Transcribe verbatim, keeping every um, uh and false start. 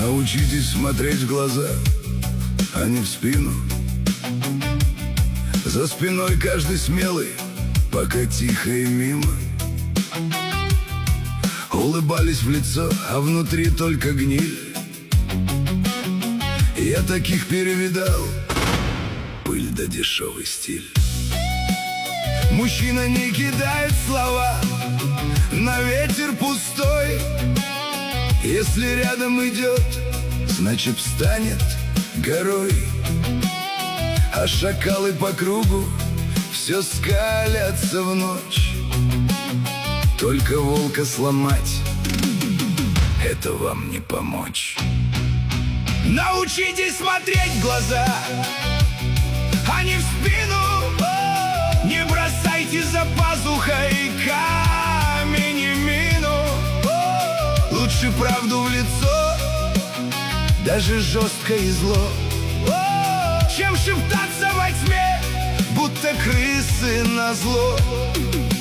Научитесь смотреть в глаза, а не в спину. За спиной каждый смелый, пока тихо и мимо. Улыбались в лицо, а внутри только гниль. Я таких перевидал, пыль да дешевый стиль. Мужчина не кидает слова на ветер пустой. Если рядом идет, значит встанет горой. А шакалы по кругу все скалятся в ночь. Только волка сломать — это вам не помочь. Научитесь смотреть в глаза, а не в спину. Не бросайте за пазухой камень и мину. Лучше правду в лицо, даже жестко и зло, чем шептаться во тьме, будто крысы назло.